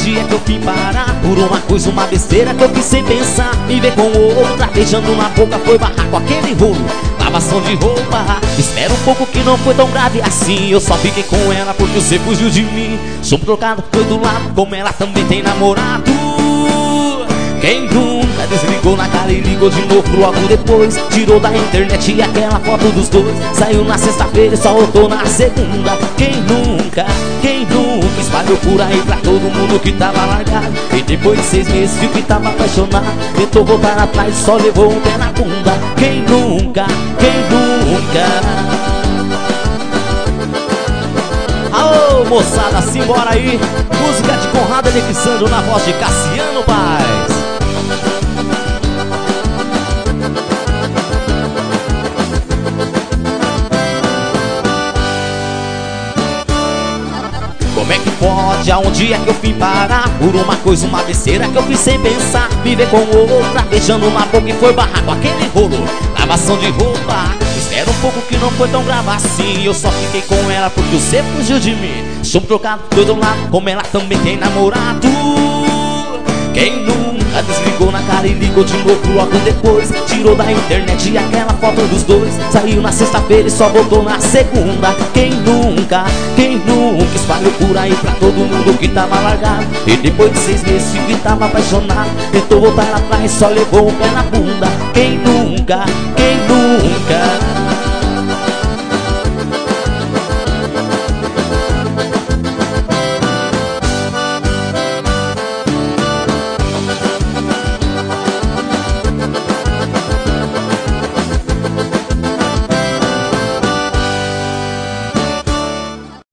aonde é que eu vim parar? Por uma coisa, uma besteira que eu fiz sem pensar. Me ver com outra, beijando na boca, foi barrar com aquele rolo. Lavação de roupa, espera um pouco que não foi tão grave assim. Eu só fiquei com ela porque você fugiu de mim. Sou trocado, foi do lado, como ela também tem namorado. Quem nunca desligou na cara e ligou de novo logo depois? Tirou da internet aquela foto dos dois. Saiu na sexta-feira e só voltou na segunda. Quem nunca espalhou por aí pra todo mundo que tava largado. E depois de 6 meses viu que tava apaixonado. Tentou voltar atrás e só levou um pé na bunda. Quem nunca? Aô, moçada, simbora aí. Música de Conrado Alexandre na voz de Cassiano Paz. Como é que pode? Aonde é que eu vim parar? Por uma coisa, uma besteira que eu fiz sem pensar. Me ver com outra, beijando na boca e foi barrar com aquele rolo. Lavação de roupa, espera um pouco que não foi tão grave assim. Eu só fiquei com ela porque você fugiu de mim. Sou trocado, tô do lado, como ela também tem namorado. Quem nunca desligou na cara e ligou de novo logo depois? Tirou da internet aquela foto dos dois. Saiu na sexta-feira e só voltou na segunda. Quem nunca espalhou por aí pra todo mundo que tava largado. E depois de 6 meses viu que tava apaixonado. Tentou voltar atrás, só levou um pé na bunda. Quem nunca